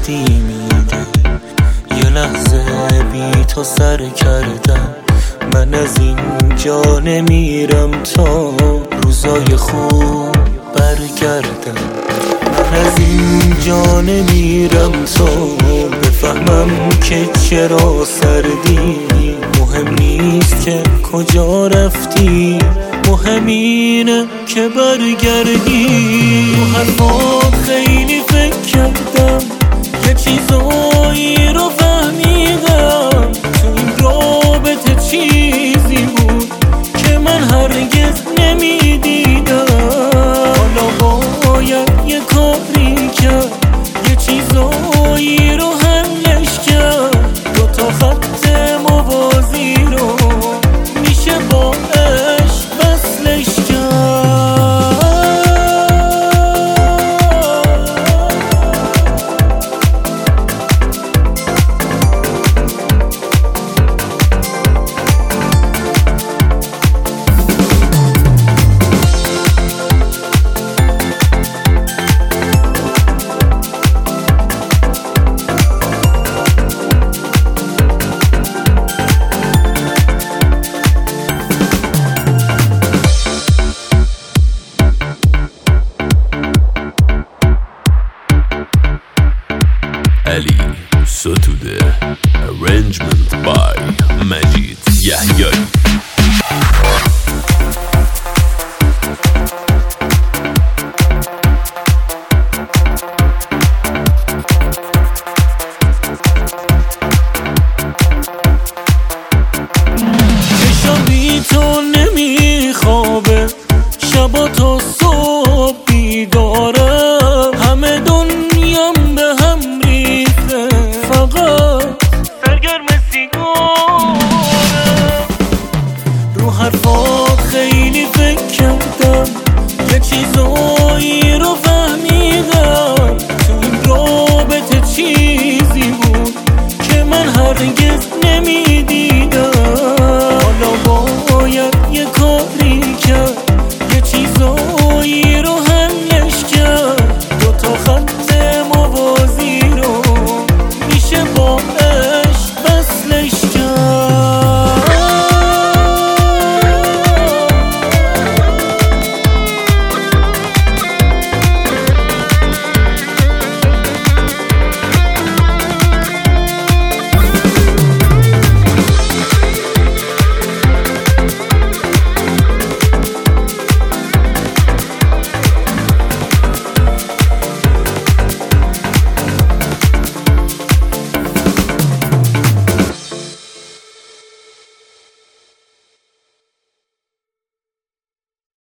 وقتی میگه یه لحظه بی تو سر کردم، من از اینجا نمیرم تا روزای خوب برگردم. من از اینجا نمیرم تا بفهمم که چرا سردی. مهم نیست که کجا رفتی، مهم اینه که برگردی. تو حرفات خیلی فکر کردم، یه چیزایی رو فهمیدم. تو این رابطه چیزی بود که من هرگز نمیدیدم. حالا باید یه کاری کرد، یه چیزایی رو حلش کرد. دوتا خط موازی رو میشه با عشق وصلش کرد. Ali Sotude, arrangement by Majid Yahyai. چشم بی تو نمیخوابه، شبا تا صبح بیدارم. همه دنیام به هم ریخته، فقط سرگرم سیگارم. رو حرفات خیلی فکر کردم، یه چیزایی رو فهمیدم. تو این رابطه چیزی بود که من هرگز